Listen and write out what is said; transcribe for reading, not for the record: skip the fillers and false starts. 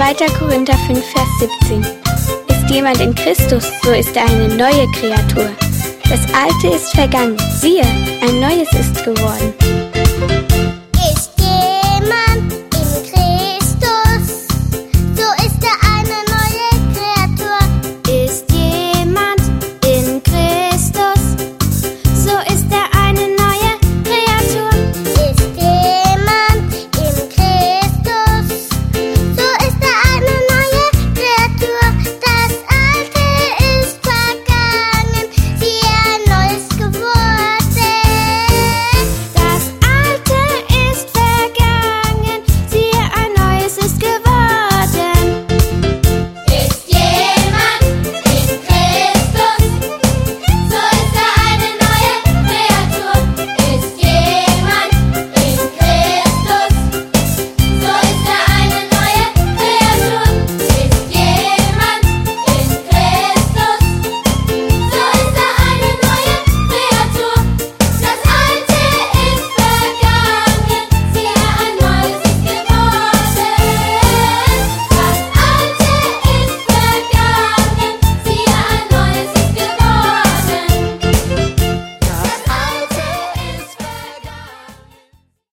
2. Korinther 5, Vers 17. Ist jemand in Christus, so ist er eine neue Kreatur. Das Alte ist vergangen, siehe, ein Neues ist geworden.